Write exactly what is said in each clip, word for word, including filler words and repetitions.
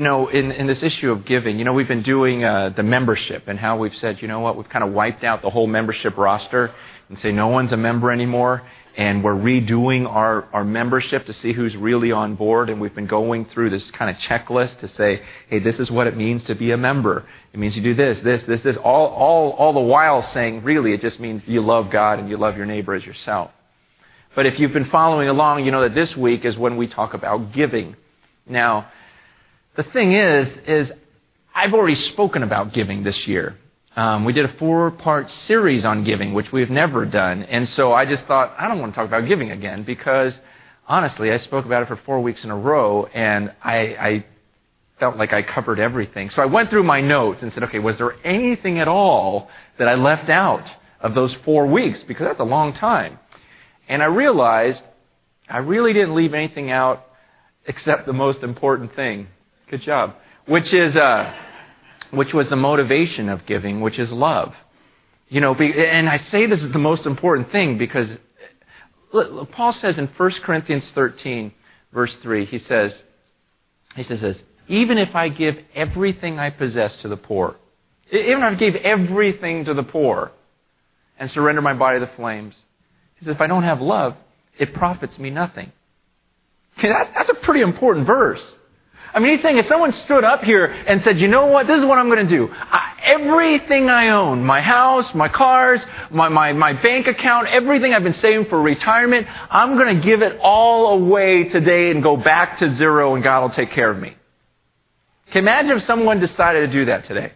You know, in, in this issue of giving, you know, we've been doing uh, the membership and how we've said, you know what, we've kind of wiped out the whole membership roster and say no one's a member anymore, and we're redoing our, our membership to see who's really on board, and we've been going through this kind of checklist to say, hey, this is what it means to be a member. It means you do this, this, this, this, all, all, all the while saying, really, it just means you love God and you love your neighbor as yourself. But if you've been following along, you know that this week is when we talk about giving. Now, the thing is, is I've already spoken about giving this year. Um, we did a four-part series on giving, which we've never done. And so I just thought, I don't want to talk about giving again because, honestly, I spoke about it for four weeks in a row, and I, I felt like I covered everything. So I went through my notes and said, okay, was there anything at all that I left out of those four weeks? Because that's a long time. And I realized I really didn't leave anything out except the most important thing. Good job. Which is, uh, which was the motivation of giving, which is love. You know, and I say this is the most important thing because look, Paul says in First Corinthians thirteen, verse three, he says, he says this, even if I give everything I possess to the poor, even if I gave everything to the poor and surrender my body to the flames, he says, if I don't have love, it profits me nothing. Okay, that, that's a pretty important verse. I mean, he's saying if someone stood up here and said, you know what, this is what I'm going to do. I, everything I own, my house, my cars, my, my, my bank account, everything I've been saving for retirement, I'm going to give it all away today and go back to zero and God will take care of me. Okay, imagine if someone decided to do that today.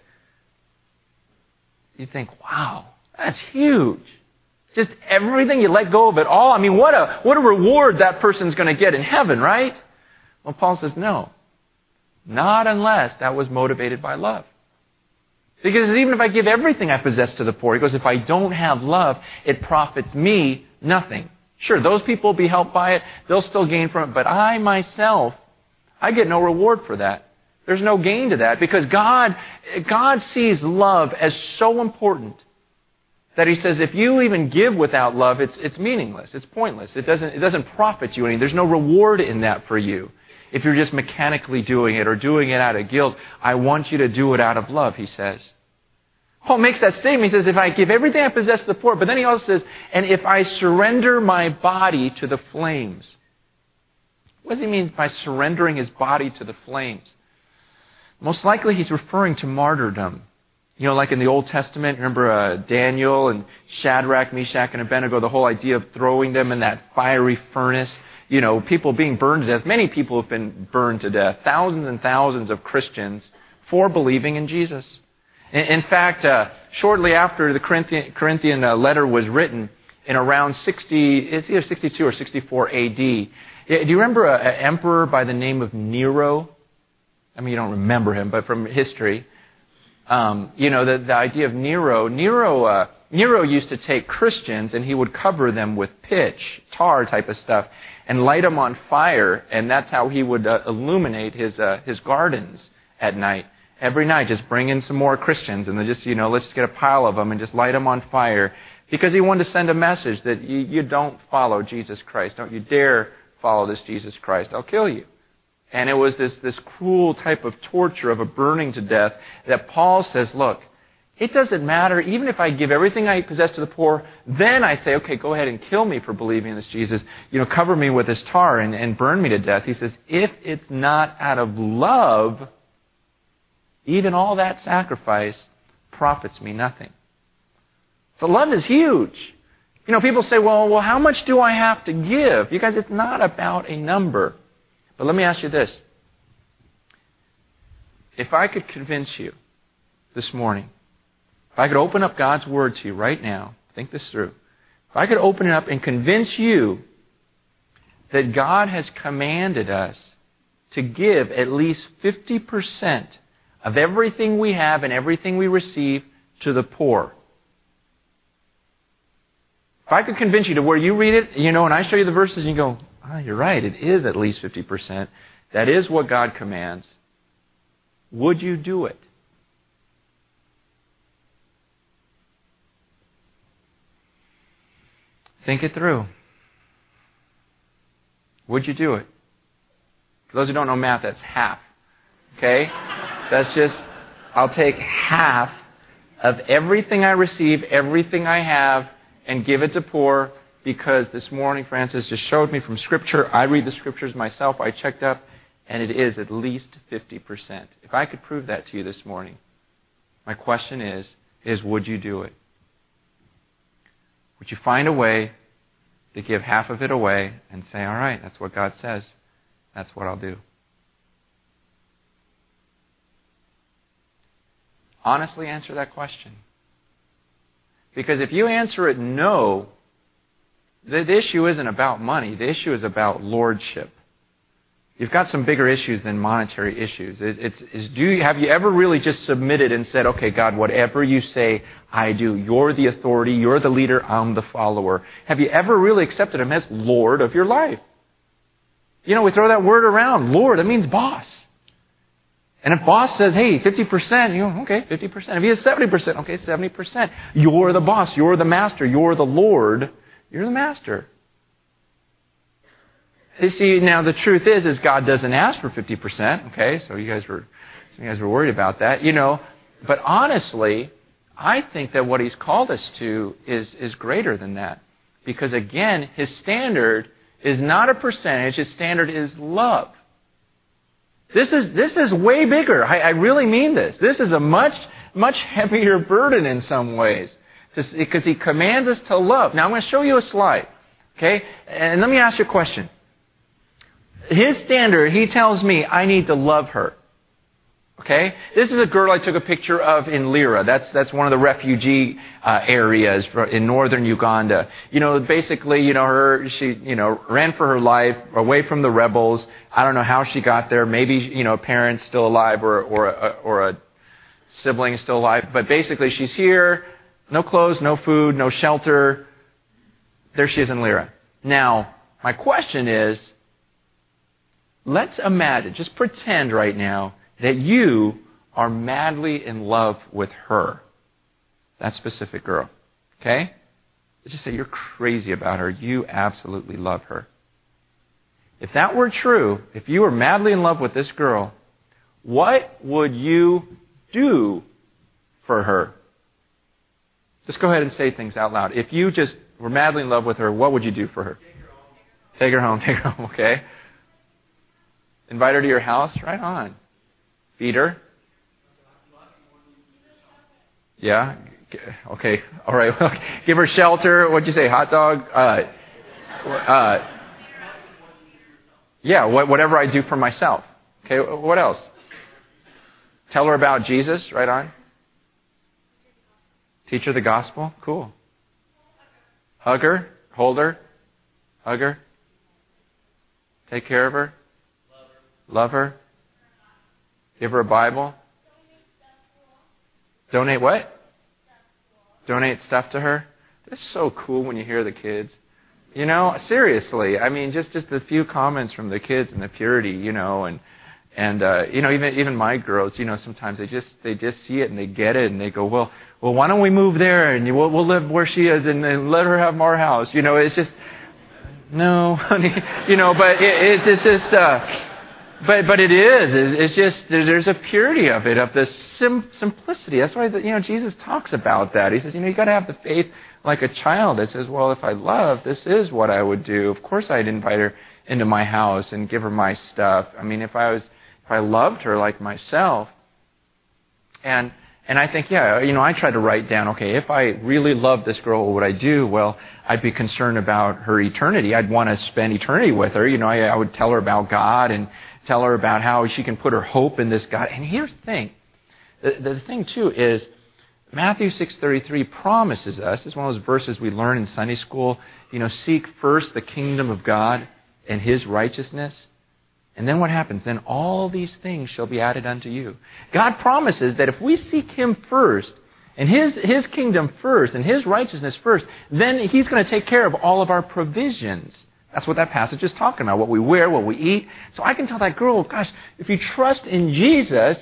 You'd think, wow, that's huge. Just everything, you let go of it all. I mean, what a, what a reward that person's going to get in heaven, right? Well, Paul says, no. Not unless that was motivated by love. Because even if I give everything I possess to the poor, he goes, if I don't have love, it profits me nothing. Sure, those people will be helped by it. They'll still gain from it. But I myself, I get no reward for that. There's no gain to that because God, God sees love as so important that he says if you even give without love, it's, it's meaningless. It's pointless. It doesn't, it doesn't profit you anything. There's no reward in that for you. If you're just mechanically doing it or doing it out of guilt, I want you to do it out of love, he says. Paul makes that statement. He says, if I give everything I possess to the poor, but then he also says, and if I surrender my body to the flames. What does he mean by surrendering his body to the flames? Most likely he's referring to martyrdom. You know, like in the Old Testament, remember uh, Daniel and Shadrach, Meshach, and Abednego, the whole idea of throwing them in that fiery furnace. You know, people being burned to death. Many people have been burned to death. Thousands and thousands of Christians for believing in Jesus. In, in fact, uh, shortly after the Corinthian, Corinthian uh, letter was written, in around sixty, it's either sixty-two or sixty-four A D, do you remember an emperor by the name of Nero? I mean, you don't remember him, but from history. Um, you know, the, the idea of Nero, Nero, uh, Nero used to take Christians and he would cover them with pitch, tar type of stuff, and light them on fire, and that's how he would uh, illuminate his uh, his gardens at night. Every night, just bring in some more Christians, and they just, you know, let's just get a pile of them and just light them on fire, because he wanted to send a message that you, you don't follow Jesus Christ. Don't you dare follow this Jesus Christ. I'll kill you. And it was this, this cruel type of torture of a burning to death that Paul says, look, it doesn't matter. Even if I give everything I possess to the poor, then I say, okay, go ahead and kill me for believing in this Jesus. You know, cover me with this tar and, and burn me to death. He says, if it's not out of love, even all that sacrifice profits me nothing. So love is huge. You know, people say, well, well, how much do I have to give? You guys, it's not about a number. But let me ask you this. If I could convince you this morning, if I could open up God's Word to you right now, think this through. If I could open it up and convince you that God has commanded us to give at least fifty percent of everything we have and everything we receive to the poor. If I could convince you to where you read it, you know, and I show you the verses and you go, oh, you're right, it is at least fifty percent. That is what God commands. Would you do it? Think it through. Would you do it? For those who don't know math, that's half. Okay? That's just, I'll take half of everything I receive, everything I have, and give it to poor, because this morning Francis just showed me from Scripture. I read the Scriptures myself. I checked up, and it is at least fifty percent. If I could prove that to you this morning, my question is, is would you do it? Would you find a way to give half of it away and say, all right, that's what God says. That's what I'll do. Honestly answer that question. Because if you answer it no, the issue isn't about money. The issue is about lordship. You've got some bigger issues than monetary issues. It, it's, it's, do you, have you ever really just submitted and said, okay, God, whatever you say, I do. You're the authority. You're the leader. I'm the follower. Have you ever really accepted Him as Lord of your life? You know, we throw that word around. Lord, that means boss. And if boss says, hey, fifty percent, you go, okay, fifty percent. If he has seventy percent, okay, seventy percent. You're the boss. You're the master. You're the Lord. You're the master. You see, now the truth is, is God doesn't ask for fifty percent. Okay, so you guys were, you guys were worried about that, you know. But honestly, I think that what He's called us to is is greater than that, because again, His standard is not a percentage. His standard is love. This is this is way bigger. I, I really mean this. This is a much much heavier burden in some ways, because He commands us to love. Now I'm going to show you a slide. Okay, and let me ask you a question. His standard, He tells me I need to love her. Okay? This is a girl I took a picture of in Lira. That's that's one of the refugee uh, areas in northern Uganda. You know, basically, you know, her she you know ran for her life away from the rebels. I don't know how she got there. Maybe you know a parent's still alive or or a, or a sibling is still alive. But basically, she's here, no clothes, no food, no shelter. There she is in Lira. Now, my question is, let's imagine, just pretend right now that you are madly in love with her, that specific girl. Okay? Let's just say you're crazy about her. You absolutely love her. If that were true, if you were madly in love with this girl, what would you do for her? Just go ahead and say things out loud. If you just were madly in love with her, what would you do for her? Take her home. Take her home. Take her home, okay? Invite her to your house? Right on. Feed her? Yeah? Okay. All right. Give her shelter. What'd you say? Hot dog? Uh, uh, yeah, whatever I do for myself. Okay, what else? Tell her about Jesus. Right on. Teach her the gospel. Cool. Hug her. Hold her. Hug her. Take care of her. Love her. Give her a Bible. Donate what? Donate stuff to her. That's so cool when you hear the kids. You know, seriously. I mean, just, just a few comments from the kids and the purity, you know, and and uh, you know, even even my girls, you know, sometimes they just they just see it and they get it and they go, well, well, why don't we move there and we'll we'll live where she is and, and let her have our house. You know, it's just no, honey. You know, but it, it's just. Uh, But but it is. It's just there's a purity of it, of this sim- simplicity. That's why you know Jesus talks about that. He says, you know, you got to have the faith like a child that says, well, if I love, this is what I would do. Of course, I'd invite her into my house and give her my stuff. I mean, if I was if I loved her like myself, and and I think, yeah, you know, I try to write down, okay, if I really love this girl, what would I do? Well, I'd be concerned about her eternity. I'd want to spend eternity with her. You know, I, I would tell her about God and tell her about how she can put her hope in this God. And here's the thing. The, the thing, too, is Matthew six thirty-three promises us, it's one of those verses we learn in Sunday school, you know, seek first the kingdom of God and His righteousness. And then what happens? Then all these things shall be added unto you. God promises that if we seek Him first, and His, His kingdom first, and His righteousness first, then He's going to take care of all of our provisions. That's what that passage is talking about, what we wear, what we eat. So I can tell that girl, gosh, if you trust in Jesus,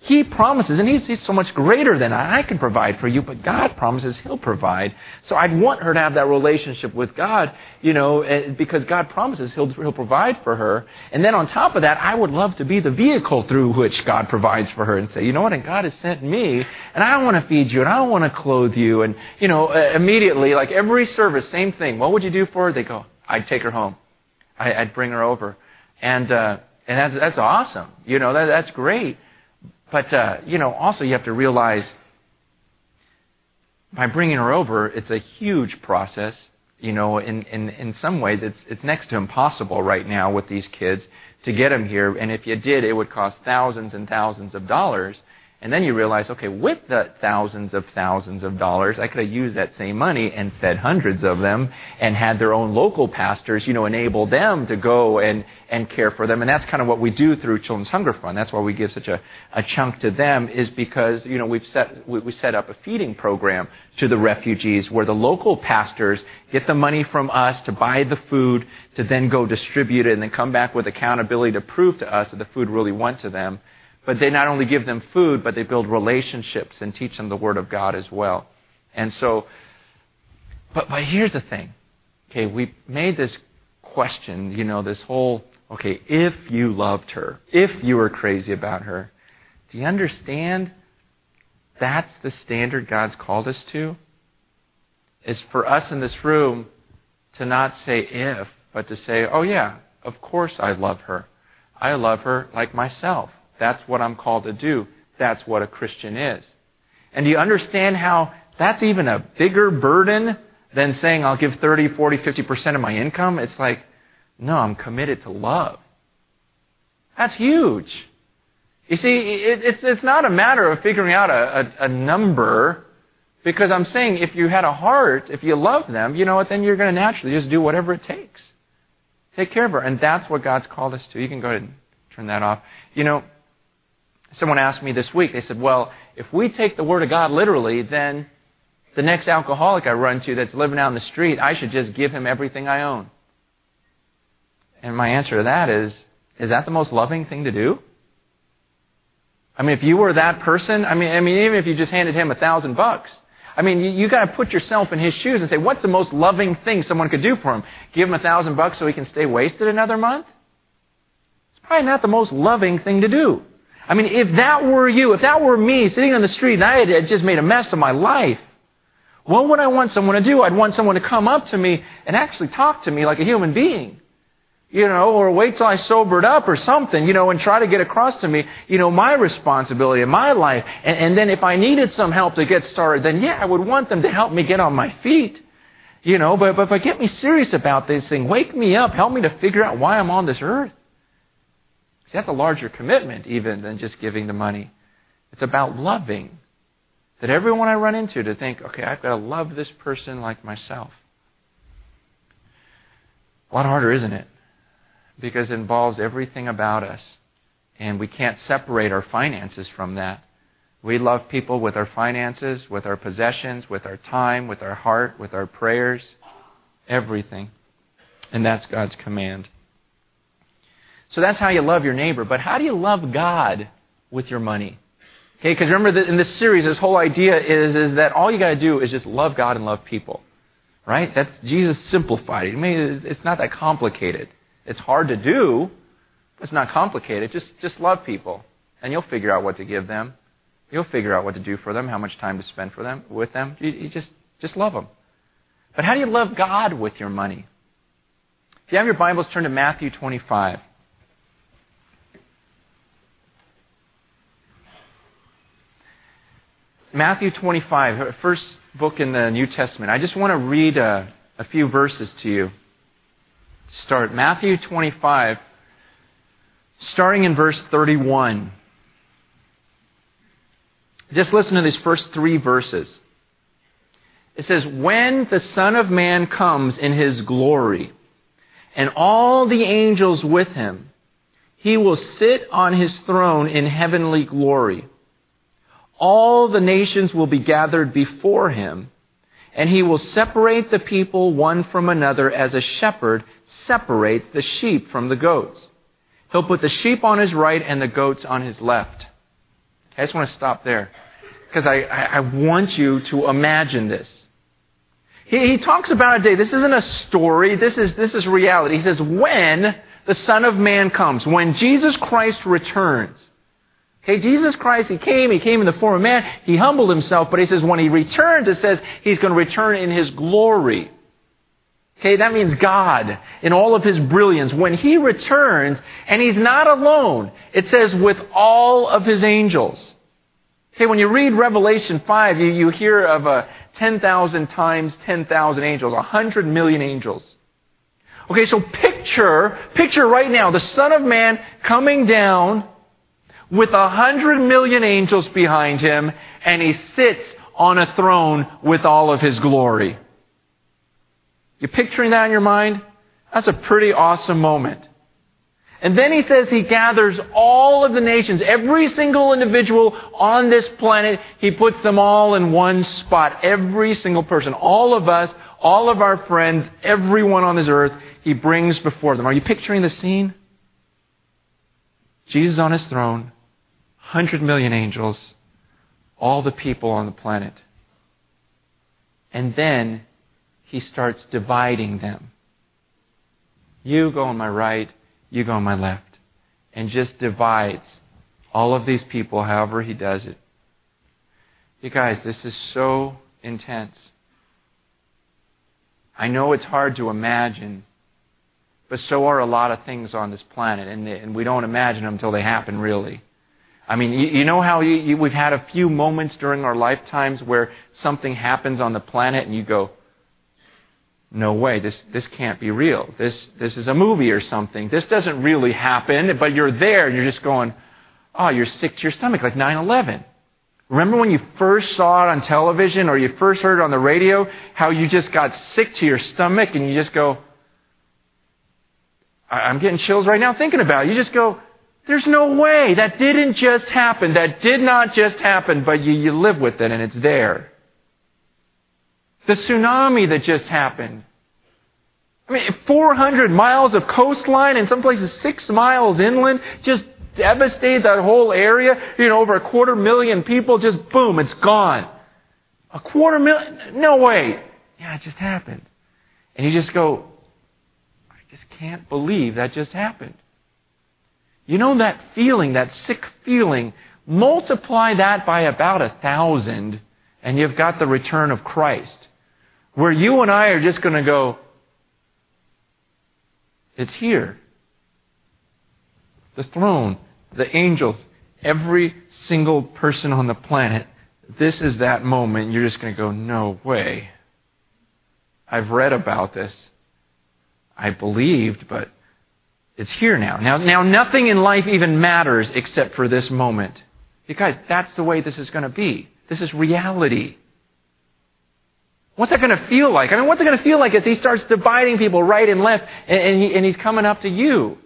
He promises, and he's, he's so much greater than I. I can provide for you, but God promises He'll provide. So I'd want her to have that relationship with God, you know, because God promises He'll, He'll provide for her. And then on top of that, I would love to be the vehicle through which God provides for her and say, you know what, and God has sent me, and I want to feed you, and I want to clothe you. And, you know, immediately, like every service, same thing. What would you do for her? They go, I'd take her home. I, I'd bring her over. And, uh, and that's, that's awesome. You know, that, that's great. But, uh, you know, also you have to realize by bringing her over, it's a huge process. You know, in, in, in some ways, it's, it's next to impossible right now with these kids to get them here. And if you did, it would cost thousands and thousands of dollars. And then you realize, okay, with the thousands of thousands of dollars, I could have used that same money and fed hundreds of them and had their own local pastors, you know, enable them to go and, and care for them. And that's kind of what we do through Children's Hunger Fund. That's why we give such a, a chunk to them, is because, you know, we've set, we, we set up a feeding program to the refugees where the local pastors get the money from us to buy the food, to then go distribute it and then come back with accountability to prove to us that the food really went to them. But they not only give them food, but they build relationships and teach them the Word of God as well. And so, but, but here's the thing. Okay, we made this question, you know, this whole, okay, if you loved her, if you were crazy about her, do you understand that's the standard God's called us to? Is for us in this room to not say if, but to say, oh yeah, of course I love her. I love her like myself. That's what I'm called to do. That's what a Christian is. And do you understand how that's even a bigger burden than saying I'll give thirty, forty, fifty percent of my income? It's like, no, I'm committed to love. That's huge. You see, it, it's, it's not a matter of figuring out a, a, a number, because I'm saying if you had a heart, if you love them, you know what, then you're going to naturally just do whatever it takes. Take care of her. And that's what God's called us to. You can go ahead and turn that off. You know, someone asked me this week, they said, well, if we take the Word of God literally, then the next alcoholic I run to that's living out in the street, I should just give him everything I own. And my answer to that is, is that the most loving thing to do? I mean, if you were that person, I mean, I mean, even if you just handed him a thousand bucks, I mean, you, you got to put yourself in his shoes and say, what's the most loving thing someone could do for him? Give him a thousand bucks so he can stay wasted another month? It's probably not the most loving thing to do. I mean, if that were you, if that were me sitting on the street and I had just made a mess of my life, what would I want someone to do? I'd want someone to come up to me and actually talk to me like a human being. You know, or wait till I sobered up or something, you know, and try to get across to me, you know, my responsibility in my life. And, and then if I needed some help to get started, then yeah, I would want them to help me get on my feet. You know, but, but, but get me serious about this thing. Wake me up. Help me to figure out why I'm on this earth. See, that's a larger commitment even than just giving the money. It's about loving. That everyone I run into to think, okay, I've got to love this person like myself. A lot harder, isn't it? Because it involves everything about us. And we can't separate our finances from that. We love people with our finances, with our possessions, with our time, with our heart, with our prayers, everything. And that's God's command. So that's how you love your neighbor. But how do you love God with your money? Okay, because remember that in this series, this whole idea is, is that all you got to do is just love God and love people. Right? That's Jesus simplified it. I mean, it's not that complicated. It's hard to do, but it's not complicated. Just just love people, and you'll figure out what to give them. You'll figure out what to do for them, how much time to spend for them with them. You, you just just love them. But how do you love God with your money? If you have your Bibles, turn to Matthew twenty-five. Matthew twenty-five, first book in the New Testament. I just want to read a, a few verses to you. Start Matthew twenty-five, starting in verse thirty-one. Just listen to these first three verses. It says, when the Son of Man comes in His glory, and all the angels with Him, He will sit on His throne in heavenly glory. All the nations will be gathered before Him, and He will separate the people one from another as a shepherd separates the sheep from the goats. He'll put the sheep on His right and the goats on His left. I just want to stop there because I, I, I want you to imagine this. He, he talks about a day. This isn't a story. This is, this is reality. He says, when the Son of Man comes, when Jesus Christ returns. Okay, Jesus Christ, He came, He came in the form of man, He humbled Himself, but He says when He returns, it says He's going to return in His glory. Okay, that means God in all of His brilliance. When He returns, and He's not alone, it says with all of His angels. Okay, when you read Revelation five, you, you hear of a ten thousand times ten thousand angels, one hundred million angels. Okay, so picture, picture right now the Son of Man coming down with a hundred million angels behind Him, and He sits on a throne with all of His glory. You picturing that in your mind? That's a pretty awesome moment. And then He says He gathers all of the nations, every single individual on this planet, He puts them all in one spot. Every single person, all of us, all of our friends, everyone on this earth, He brings before them. Are you picturing the scene? Jesus on His throne, hundred million angels, all the people on the planet. And then He starts dividing them. You go on my right, you go on my left. And just divides all of these people however He does it. You guys, this is so intense. I know it's hard to imagine, but so are a lot of things on this planet, and, and we don't imagine them until they happen, really. I mean, you, you know how you, you, we've had a few moments during our lifetimes where something happens on the planet and you go, no way, this this can't be real. This this is a movie or something. This doesn't really happen, but you're there and you're just going, oh, you're sick to your stomach, like nine eleven. Remember when you first saw it on television or you first heard it on the radio, how you just got sick to your stomach and you just go, I'm getting chills right now thinking about it. You just go, there's no way. That didn't just happen. That did not just happen, but you, you live with it and it's there. The tsunami that just happened. I mean, four hundred miles of coastline, in some places six miles inland, just devastated that whole area. You know, over a quarter million people, just boom, it's gone. A quarter million? No way. Yeah, it just happened. And you just go, I just can't believe that just happened. You know that feeling, that sick feeling, multiply that by about a thousand, and you've got the return of Christ. Where you and I are just going to go, it's here. The throne, the angels, every single person on the planet, this is that moment. You're just going to go, no way. I've read about this. I believed, but it's here now. Now, now nothing in life even matters except for this moment. You guys, that's the way this is going to be. This is reality. What's that going to feel like? I mean, what's it going to feel like as He starts dividing people right and left and, and, he, and He's coming up to you?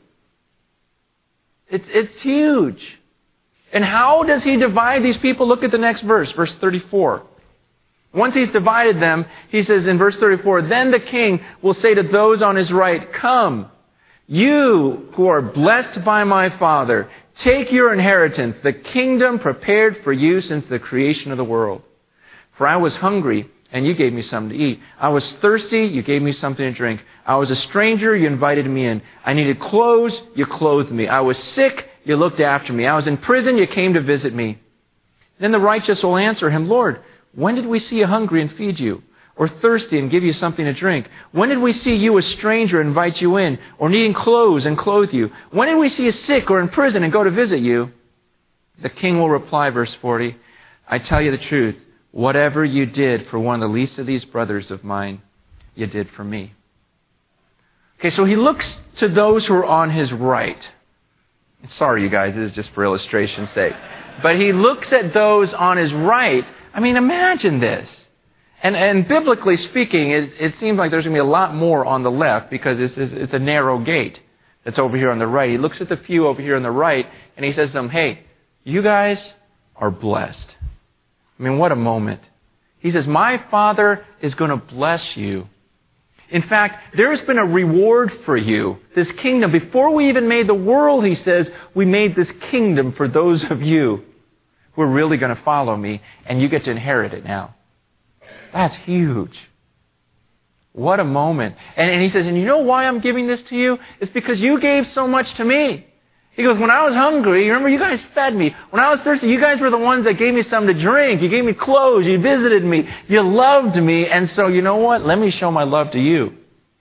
It's, it's huge. And how does He divide these people? Look at the next verse, verse thirty-four. Once He's divided them, He says in verse thirty-four, then the King will say to those on His right, come, you who are blessed by my Father, take your inheritance, the kingdom prepared for you since the creation of the world. For I was hungry, and you gave me something to eat. I was thirsty, you gave me something to drink. I was a stranger, you invited me in. I needed clothes, you clothed me. I was sick, you looked after me. I was in prison, you came to visit me. Then the righteous will answer Him, Lord, when did we see you hungry and feed you? Or thirsty and give you something to drink? When did we see you a stranger and invite you in? Or needing clothes and clothe you? When did we see you sick or in prison and go to visit you? The King will reply, verse forty, I tell you the truth, whatever you did for one of the least of these brothers of mine, you did for me. Okay, so He looks to those who are on His right. Sorry, you guys, this is just for illustration's sake. But He looks at those on His right. I mean, imagine this. And, and biblically speaking, it, it seems like there's going to be a lot more on the left because it's, it's, it's a narrow gate that's over here on the right. He looks at the few over here on the right and He says to them, hey, you guys are blessed. I mean, what a moment. He says, my Father is going to bless you. In fact, there's been a reward for you. This kingdom, before we even made the world, He says, we made this kingdom for those of you. who are really going to follow me, and you get to inherit it now. That's huge. What a moment. And, and he says, and you know why I'm giving this to you? It's because you gave so much to me. He goes, when I was hungry, remember you guys fed me. When I was thirsty, you guys were the ones that gave me something to drink. You gave me clothes. You visited me. You loved me. And so you know what? Let me show my love to you.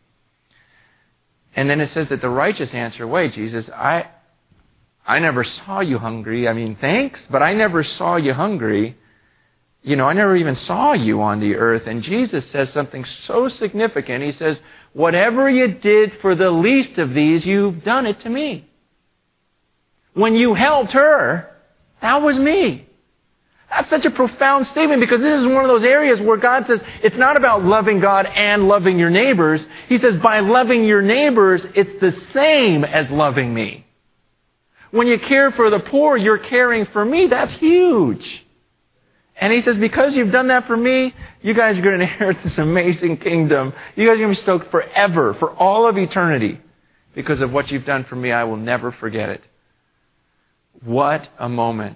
And then it says that the righteous answer, wait, Jesus, I I never saw you hungry. I mean, thanks, but I never saw you hungry. You know, I never even saw you on the earth. And Jesus says something so significant. He says, whatever you did for the least of these, you've done it to me. When you helped her, that was me. That's such a profound statement because this is one of those areas where God says it's not about loving God and loving your neighbors. He says by loving your neighbors, it's the same as loving me. When you care for the poor, you're caring for me. That's huge. And he says, because you've done that for me, you guys are going to inherit this amazing kingdom. You guys are going to be stoked forever, for all of eternity. Because of what you've done for me, I will never forget it. What a moment.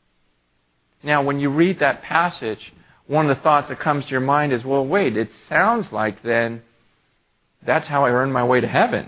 Now, when you read that passage, one of the thoughts that comes to your mind is, well, wait, it sounds like then that's how I earn my way to heaven.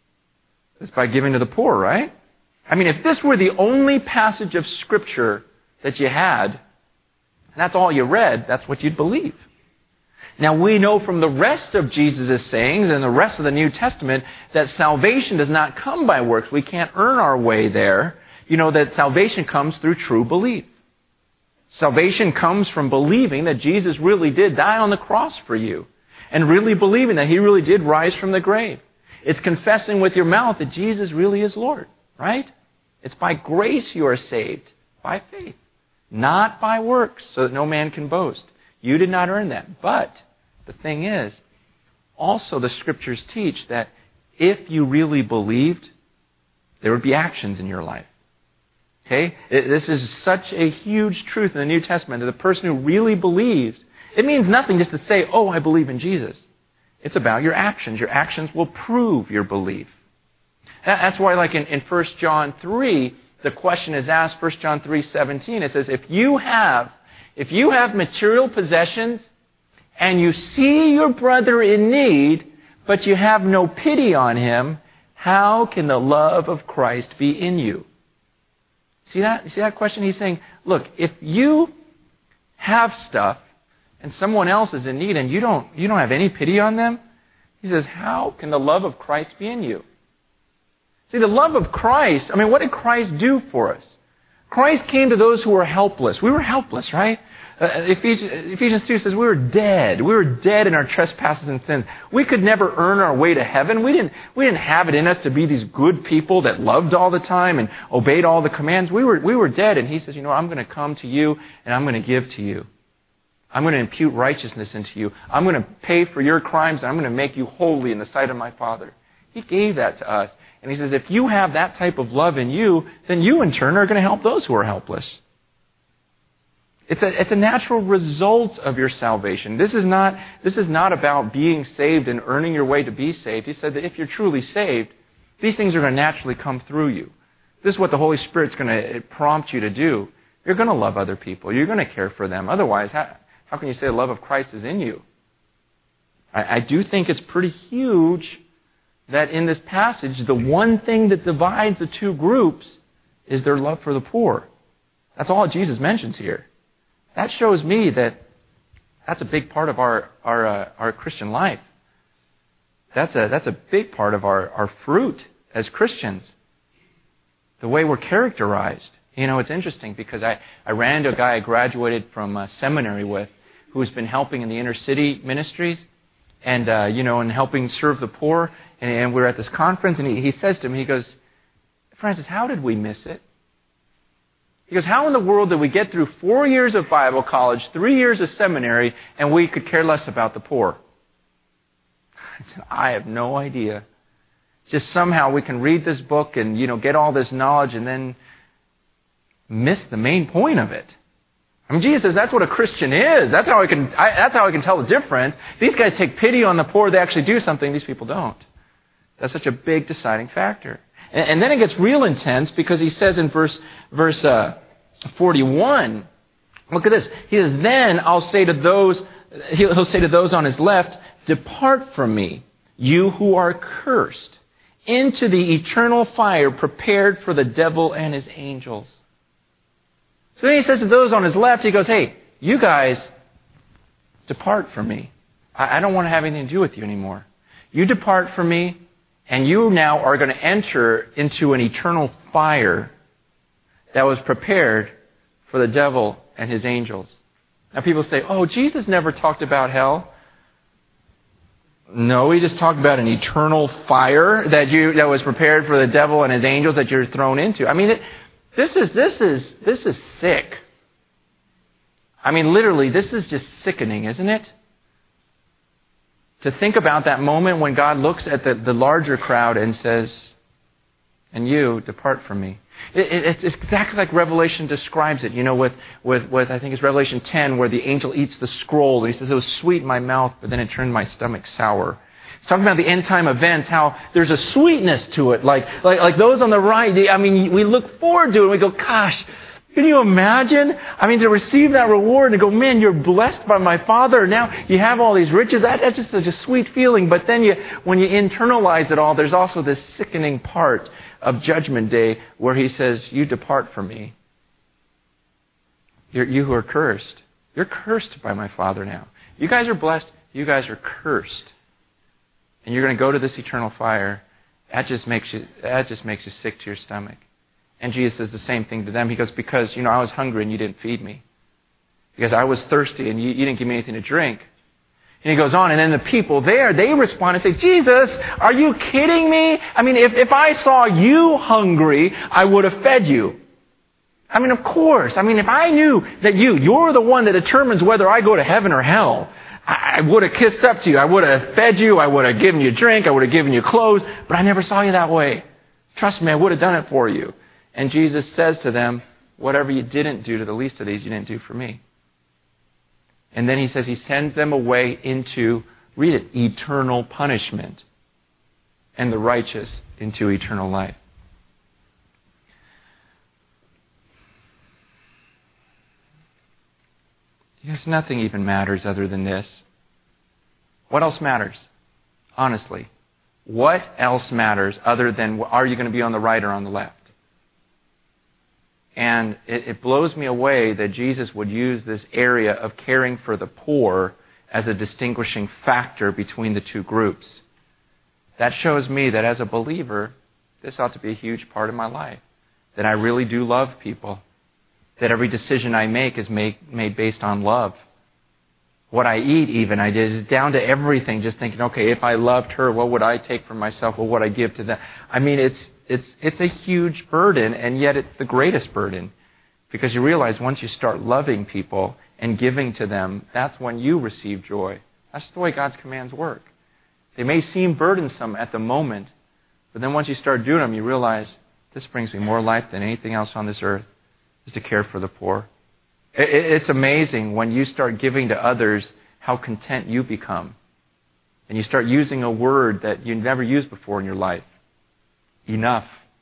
It's by giving to the poor, right? I mean, if this were the only passage of Scripture that you had, and that's all you read, that's what you'd believe. Now, we know from the rest of Jesus' sayings and the rest of the New Testament that salvation does not come by works. We can't earn our way there. You know, that salvation comes through true belief. Salvation comes from believing that Jesus really did die on the cross for you, and really believing that He really did rise from the grave. It's confessing with your mouth that Jesus really is Lord, right? It's by grace you are saved, by faith, not by works, so that no man can boast. You did not earn that. But the thing is, also the Scriptures teach that if you really believed, there would be actions in your life. Okay? This is such a huge truth in the New Testament, that the person who really believes, it means nothing just to say, oh, I believe in Jesus. It's about your actions. Your actions will prove your belief. That's why, like in, in First John three, the question is asked, First John three seventeen, it says, if you have, if you have material possessions, and you see your brother in need, but you have no pity on him, how can the love of Christ be in you? See that? See that question? He's saying, look, if you have stuff and someone else is in need and you don't, you don't have any pity on them, he says, how can the love of Christ be in you? See, the love of Christ, I mean, what did Christ do for us? Christ came to those who were helpless. We were helpless, right? Uh, Ephesians, Ephesians two says we were dead. We were dead in our trespasses and sins. We could never earn our way to heaven. We didn't, we didn't have it in us to be these good people that loved all the time and obeyed all the commands. We were, we were dead. And He says, you know, I'm going to come to you and I'm going to give to you. I'm going to impute righteousness into you. I'm going to pay for your crimes and I'm going to make you holy in the sight of my Father. He gave that to us. And He says, if you have that type of love in you, then you in turn are going to help those who are helpless. It's a, it's a natural result of your salvation. This is not, this is not about being saved and earning your way to be saved. He said that if you're truly saved, these things are going to naturally come through you. This is what the Holy Spirit's going to prompt you to do. You're going to love other people. You're going to care for them. Otherwise, how, how can you say the love of Christ is in you? I, I do think it's pretty huge that in this passage, the one thing that divides the two groups is their love for the poor. That's all Jesus mentions here. That shows me that that's a big part of our our, uh, our Christian life. That's a that's a big part of our, our fruit as Christians. The way we're characterized. You know, it's interesting because I, I ran into a guy I graduated from a seminary with who's been helping in the inner city ministries and, uh, you know, and helping serve the poor. And, and we were at this conference and he, he says to me, he goes, Francis, how did we miss it? He goes, how in the world did we get through four years of Bible college, three years of seminary, and we could care less about the poor? I said, I have no idea. Just somehow we can read this book and, you know, get all this knowledge and then miss the main point of it. I mean, Jesus says that's what a Christian is. That's how I can, I, that's how I can tell the difference. These guys take pity on the poor. They actually do something. These people don't. That's such a big deciding factor. And then it gets real intense because he says in verse verse uh, forty-one, look at this. He says, then I'll say to those, he'll, he'll say to those on his left, depart from me, you who are cursed, into the eternal fire prepared for the devil and his angels. So then he says to those on his left, he goes, hey, you guys, depart from me. I, I don't want to have anything to do with you anymore. You depart from me, and you now are going to enter into an eternal fire that was prepared for the devil and his angels. Now people say, oh, Jesus never talked about hell. No, he just talked about an eternal fire that you that was prepared for the devil and his angels that you're thrown into. I mean, it, this is this is this is sick. I mean, literally, this is just sickening, isn't it? To think about that moment when God looks at the, the larger crowd and says, and you, depart from me. It, it, it's exactly like Revelation describes it, you know, with, with, with, I think it's Revelation ten, where the angel eats the scroll. And he says, it was sweet in my mouth, but then it turned my stomach sour. It's talking about the end time events, how there's a sweetness to it. Like, like, like those on the right, they, I mean, we look forward to it and we go, gosh, can you imagine? I mean, to receive that reward and go, man, you're blessed by my Father. Now you have all these riches. That, that's just such a sweet feeling. But then you, when you internalize it all, there's also this sickening part of Judgment Day where he says, you depart from me. You're, you who are cursed. You're cursed by my Father now. You guys are blessed. You guys are cursed. And you're going to go to this eternal fire. That just makes you, that just makes you sick to your stomach. And Jesus says the same thing to them. He goes, because, you know, I was hungry and you didn't feed me. Because I was thirsty and you, you didn't give me anything to drink. And he goes on, and then the people there, they respond and say, Jesus, are you kidding me? I mean, if, if I saw you hungry, I would have fed you. I mean, of course. I mean, if I knew that you, you're the one that determines whether I go to heaven or hell, I, I would have kissed up to you. I would have fed you. I would have given you drink. I would have given you clothes. But I never saw you that way. Trust me, I would have done it for you. And Jesus says to them, whatever you didn't do to the least of these, you didn't do for me. And then he says he sends them away into, read it, eternal punishment. And the righteous into eternal life. Because nothing even matters other than this. What else matters? Honestly. What else matters other than are you going to be on the right or on the left? And it, it blows me away that Jesus would use this area of caring for the poor as a distinguishing factor between the two groups. That shows me that as a believer, this ought to be a huge part of my life. That I really do love people. That every decision I make is made, made based on love. What I eat even, I did, is down to everything. Just thinking, okay, if I loved her, what would I take for myself? What would I give to them? I mean, it's it's it's a huge burden, and yet it's the greatest burden. Because you realize once you start loving people and giving to them, that's when you receive joy. That's the way God's commands work. They may seem burdensome at the moment, but then once you start doing them, you realize this brings me more life than anything else on this earth, is to care for the poor. It's amazing when you start giving to others how content you become. And you start using a word that you never used before in your life. Enough.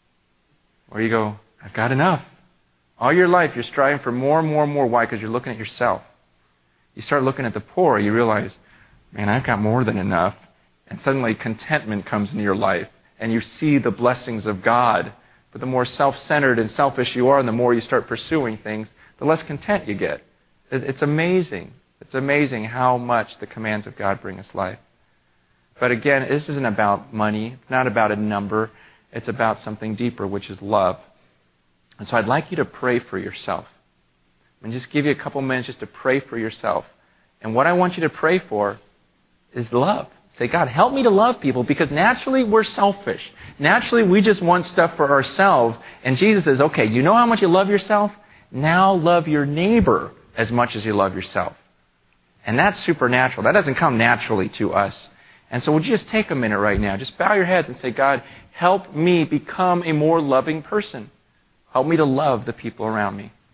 Or you go, I've got enough. All your life you're striving for more and more and more. Why? Because you're looking at yourself. You start looking at the poor, you realize, man, I've got more than enough. And suddenly contentment comes into your life. And you see the blessings of God. But the more self-centered and selfish you are, and the more you start pursuing things, the less content you get. It's amazing. It's amazing how much the commands of God bring us life. But again, this isn't about money. It's not about a number. It's about something deeper, which is love. And so I'd like you to pray for yourself. I'm going to just give you a couple minutes just to pray for yourself. And what I want you to pray for is love. Say, God, help me to love people, because naturally we're selfish. Naturally we just want stuff for ourselves. And Jesus says, okay, you know how much you love yourself? Now love your neighbor as much as you love yourself. And that's supernatural. That doesn't come naturally to us. And so would you just take a minute right now, just bow your heads and say, God, help me become a more loving person. Help me to love the people around me.